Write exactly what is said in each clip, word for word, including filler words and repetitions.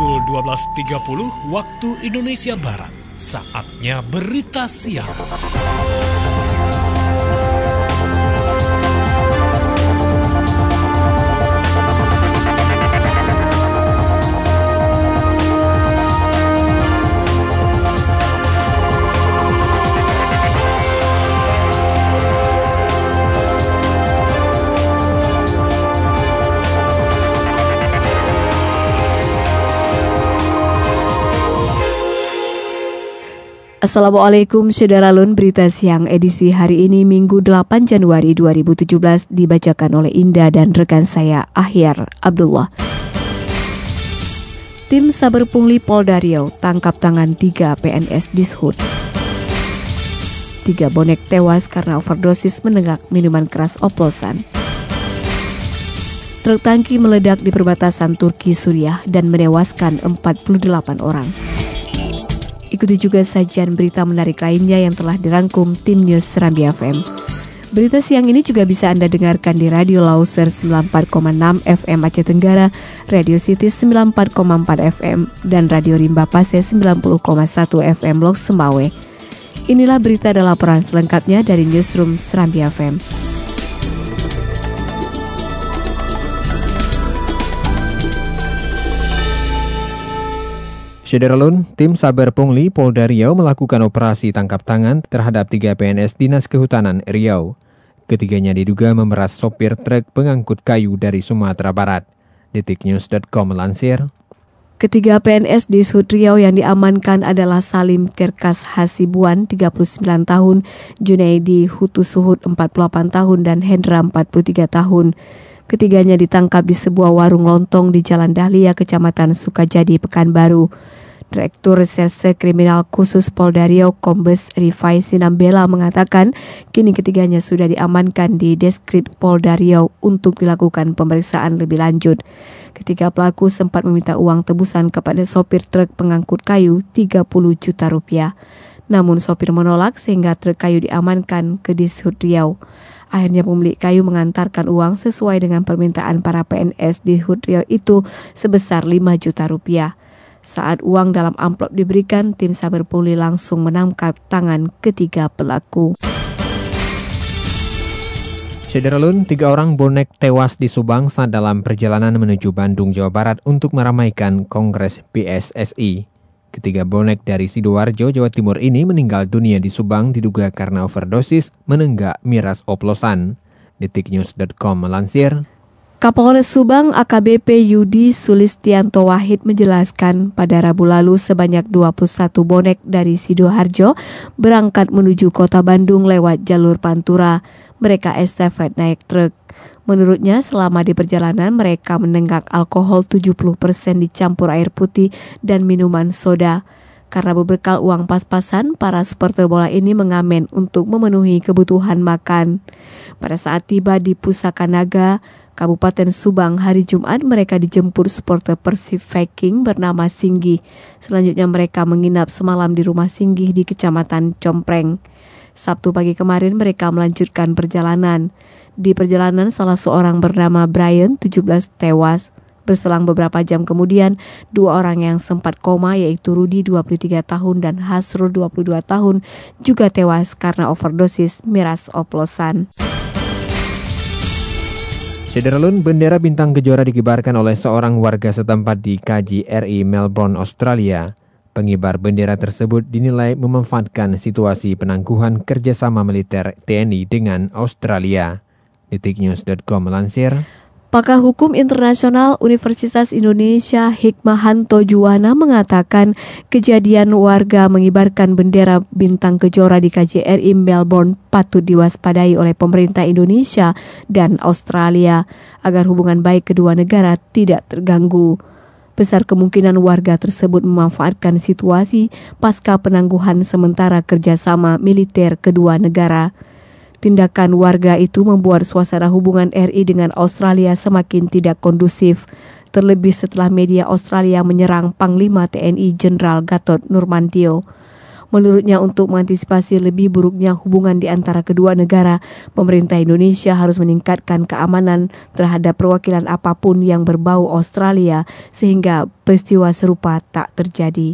pukul dua belas tiga puluh waktu Indonesia Barat. Saatnya berita siang. Assalamualaikum Syederalun, berita siang edisi hari ini Minggu delapan Januari dua ribu tujuh belas dibacakan oleh Indah dan rekan saya Ahyar Abdullah. Tim Saber Pungli Polda Riau tangkap tangan tiga P N S Dishub. Tiga bonek tewas karena overdosis menenggak minuman keras oplosan. Truk tangki meledak di perbatasan Turki Suriah dan menewaskan empat puluh delapan orang. Ikuti juga sajian berita menarik lainnya yang telah dirangkum tim News Serambi F M. Berita siang ini juga bisa Anda dengarkan di Radio Lauser sembilan puluh empat koma enam F M Aceh Tenggara, Radio City sembilan puluh empat koma empat F M, dan Radio Rimba Pase sembilan puluh koma satu F M Lok Semawe. Inilah berita dan laporan selengkapnya dari Newsroom Serambi F M. Syederalun, tim Saber Pungli Polda Riau melakukan operasi tangkap tangan terhadap tiga P N S Dinas Kehutanan Riau. Ketiganya diduga memeras sopir truk pengangkut kayu dari Sumatera Barat. detiknews dot com melansir. Ketiga P N S di Sud Riau yang diamankan adalah Salim Kerkas Hasibuan, tiga puluh sembilan tahun, Junaidi Hutu Suhud, empat puluh delapan tahun, dan Hendra, empat puluh tiga tahun. Ketiganya ditangkap di sebuah warung lontong di Jalan Dahlia, Kecamatan Sukajadi, Pekanbaru. Direktur Reserse Kriminal Khusus Polda Riau, Kombes Rifai Sinambela, mengatakan kini ketiganya sudah diamankan di Deskrip Polda Riau untuk dilakukan pemeriksaan lebih lanjut. Ketiga pelaku sempat meminta uang tebusan kepada sopir truk pengangkut kayu tiga puluh juta rupiah. Namun sopir menolak sehingga truk kayu diamankan ke Dishub Riau. Akhirnya pemilik kayu mengantarkan uang sesuai dengan permintaan para P N S di Dishub Riau itu sebesar lima juta rupiah. Saat uang dalam amplop diberikan, tim Saber Pungli langsung menangkap tangan ketiga pelaku. Syederalun, tiga orang bonek tewas di Subang saat dalam perjalanan menuju Bandung, Jawa Barat untuk meramaikan Kongres P S S I. Ketiga bonek dari Sidoarjo, Jawa Timur ini meninggal dunia di Subang diduga karena overdosis menenggak miras oplosan. detiknews dot com melansir. Kapolres Subang A K B P Yudi Sulistianto Wahid menjelaskan pada Rabu lalu sebanyak dua puluh satu bonek dari Sidoarjo berangkat menuju kota Bandung lewat jalur Pantura. Mereka estafet naik truk. Menurutnya selama di perjalanan mereka menenggak alkohol tujuh puluh persen dicampur air putih dan minuman soda. Karena berbekal uang pas-pasan, para supporter bola ini mengamen untuk memenuhi kebutuhan makan. Pada saat tiba di Pusaka Naga, Kabupaten Subang hari Jumat, mereka dijemput supporter Persib Viking bernama Singgih. Selanjutnya mereka menginap semalam di rumah Singgih di Kecamatan Compreng. Sabtu pagi kemarin mereka melanjutkan perjalanan. Di perjalanan salah seorang bernama Brian, tujuh belas, tewas. Berselang beberapa jam kemudian, dua orang yang sempat koma yaitu Rudi dua puluh tiga tahun dan Hasrul dua puluh dua tahun juga tewas karena overdosis miras oplosan. Syederalun, bendera bintang kejora dikibarkan oleh seorang warga setempat di K J R I Melbourne, Australia. Pengibar bendera tersebut dinilai memanfaatkan situasi penangguhan kerjasama militer T N I dengan Australia. detiknews dot com melansir. Pakar Hukum Internasional Universitas Indonesia Hikmahanto Juwana mengatakan kejadian warga mengibarkan bendera bintang kejora di K J R I Melbourne patut diwaspadai oleh pemerintah Indonesia dan Australia agar hubungan baik kedua negara tidak terganggu. Besar kemungkinan warga tersebut memanfaatkan situasi pasca penangguhan sementara kerjasama militer kedua negara. Tindakan warga itu membuat suasana hubungan R I dengan Australia semakin tidak kondusif, terlebih setelah media Australia menyerang Panglima T N I Jenderal Gatot Nurmantio. Menurutnya, untuk mengantisipasi lebih buruknya hubungan di antara kedua negara, pemerintah Indonesia harus meningkatkan keamanan terhadap perwakilan apapun yang berbau Australia sehingga peristiwa serupa tak terjadi.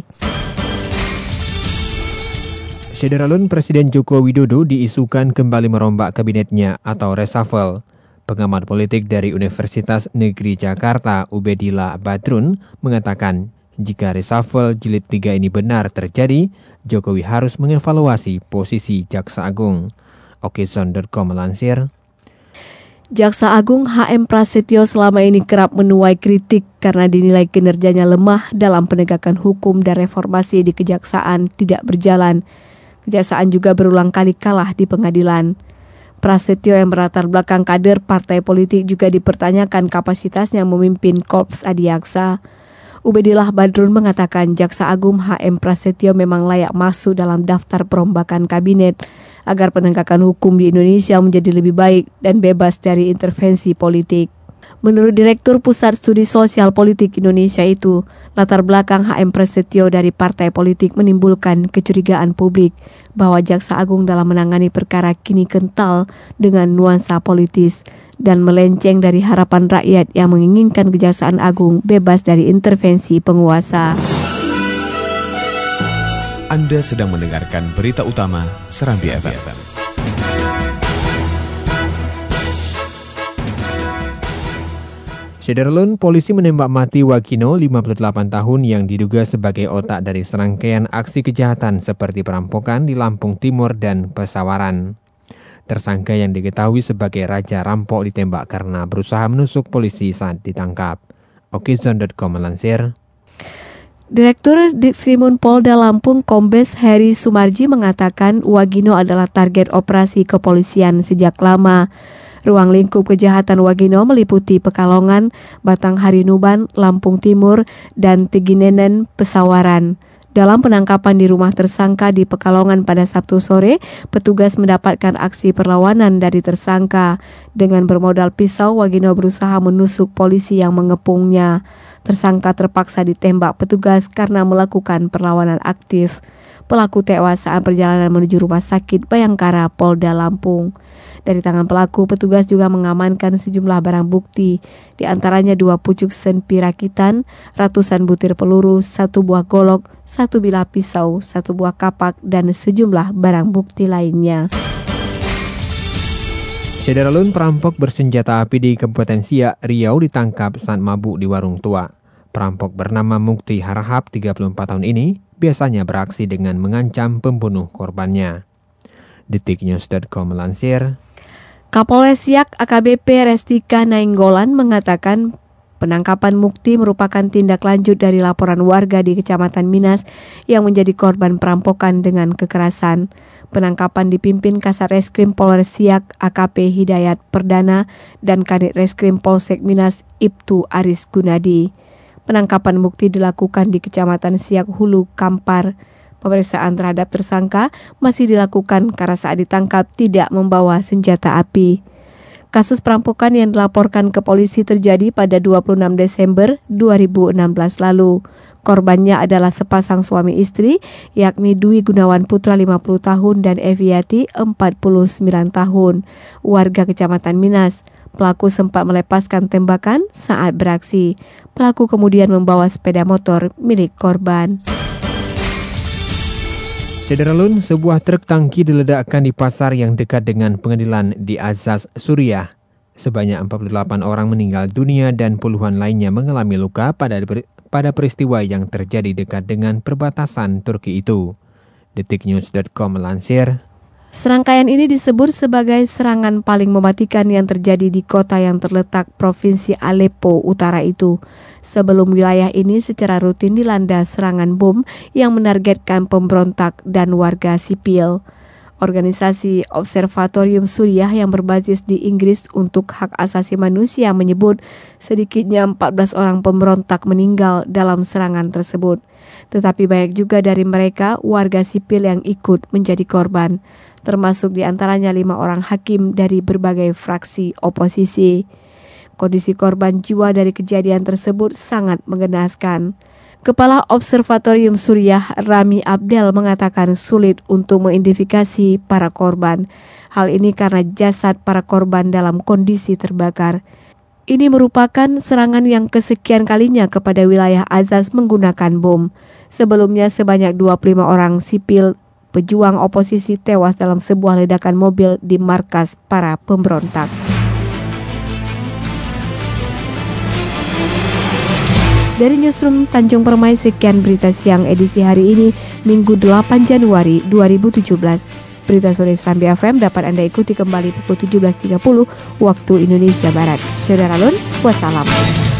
Sederalun Presiden Joko Widodo diisukan kembali merombak kabinetnya atau reshuffle. Pengamat politik dari Universitas Negeri Jakarta, Ubedillah Badrun, mengatakan jika reshuffle jilid tiga ini benar terjadi, Jokowi harus mengevaluasi posisi Jaksa Agung. Okezon titik com melansir, Jaksa Agung H M Prasetyo selama ini kerap menuai kritik karena dinilai kinerjanya lemah dalam penegakan hukum dan reformasi di kejaksaan tidak berjalan. Kejaksaan juga berulang kali kalah di pengadilan. Prasetyo yang berlatar belakang kader partai politik juga dipertanyakan kapasitasnya memimpin Korps Adiaksa. Ubedillah Badrun mengatakan Jaksa Agung H M Prasetyo memang layak masuk dalam daftar perombakan kabinet agar penegakan hukum di Indonesia menjadi lebih baik dan bebas dari intervensi politik. Menurut Direktur Pusat Studi Sosial Politik Indonesia itu, latar belakang H M Prasetyo dari partai politik menimbulkan kecurigaan publik bahwa Jaksa Agung dalam menangani perkara kini kental dengan nuansa politis dan melenceng dari harapan rakyat yang menginginkan Kejaksaan Agung bebas dari intervensi penguasa. Anda sedang mendengarkan berita utama Serambi F M. Sederalun, polisi menembak mati Wagino, lima puluh delapan tahun, yang diduga sebagai otak dari serangkaian aksi kejahatan seperti perampokan di Lampung Timur dan Pesawaran. Tersangka yang diketahui sebagai Raja Rampok ditembak karena berusaha menusuk polisi saat ditangkap. Okezon titik com melansir, Direktur Ditkrimum Polda Lampung Kombes Heri Sumarji mengatakan Wagino adalah target operasi kepolisian sejak lama. Ruang lingkup kejahatan Wagino meliputi Pekalongan, Batanghari Nuban, Lampung Timur, dan Teginenen, Pesawaran. Dalam penangkapan di rumah tersangka di Pekalongan pada Sabtu sore, petugas mendapatkan aksi perlawanan dari tersangka. Dengan bermodal pisau, Wagino berusaha menusuk polisi yang mengepungnya. Tersangka terpaksa ditembak petugas karena melakukan perlawanan aktif. Pelaku tewas saat perjalanan menuju rumah sakit Bayangkara, Polda Lampung. Dari tangan pelaku, petugas juga mengamankan sejumlah barang bukti, di antaranya dua pucuk senpi rakitan, ratusan butir peluru, satu buah golok, satu bilah pisau, satu buah kapak, dan sejumlah barang bukti lainnya. Sederalun, perampok bersenjata api di Kabupaten Siak, Riau ditangkap saat mabuk di warung tua. Perampok bernama Mukti Harahap, tiga puluh empat tahun ini, biasanya beraksi dengan mengancam pembunuh korbannya. Detiknews titik com melansir, Kapolres Siak A K B P Restika Nainggolan mengatakan penangkapan Mukti merupakan tindak lanjut dari laporan warga di Kecamatan Minas yang menjadi korban perampokan dengan kekerasan. Penangkapan dipimpin Kasat Reskrim Polres Siak A K P Hidayat Perdana dan Kanit Reskrim Polsek Minas Ibtu Aris Gunadi. Penangkapan Mukti dilakukan di Kecamatan Siak Hulu Kampar. Pemeriksaan terhadap tersangka masih dilakukan karena saat ditangkap tidak membawa senjata api. Kasus perampokan yang dilaporkan ke polisi terjadi pada dua puluh enam Desember dua ribu enam belas lalu. Korbannya adalah sepasang suami istri, yakni Dwi Gunawan Putra lima puluh tahun dan Eviati empat puluh sembilan tahun, warga Kecamatan Minas. Pelaku sempat melepaskan tembakan saat beraksi. Pelaku kemudian membawa sepeda motor milik korban. Sederalun, sebuah truk tangki diledakkan di pasar yang dekat dengan pengadilan di Azaz, Suriah. Sebanyak empat puluh delapan orang meninggal dunia dan puluhan lainnya mengalami luka pada pada peristiwa yang terjadi dekat dengan perbatasan Turki itu. Detiknews titik com melansir, serangkaian ini disebut sebagai serangan paling mematikan yang terjadi di kota yang terletak Provinsi Aleppo Utara itu. Sebelum wilayah ini secara rutin dilanda serangan bom yang menargetkan pemberontak dan warga sipil. Organisasi Observatorium Suriah yang berbasis di Inggris untuk hak asasi manusia menyebut sedikitnya empat belas orang pemberontak meninggal dalam serangan tersebut. Tetapi banyak juga dari mereka warga sipil yang ikut menjadi korban, termasuk di antaranya lima orang hakim dari berbagai fraksi oposisi. Kondisi korban jiwa dari kejadian tersebut sangat mengenaskan. Kepala Observatorium Suriah Rami Abdel mengatakan sulit untuk mengidentifikasi para korban. Hal ini karena jasad para korban dalam kondisi terbakar. Ini merupakan serangan yang kesekian kalinya kepada wilayah Azaz menggunakan bom. Sebelumnya sebanyak dua puluh lima orang sipil pejuang oposisi tewas dalam sebuah ledakan mobil di markas para pemberontak. Dari Newsroom Tanjung Permai, sekian berita siang edisi hari ini, Minggu delapan Januari dua ribu tujuh belas. Berita sore Serambi F M dapat Anda ikuti kembali pukul tujuh belas tiga puluh waktu Indonesia Barat. Saudara Lun, wassalam.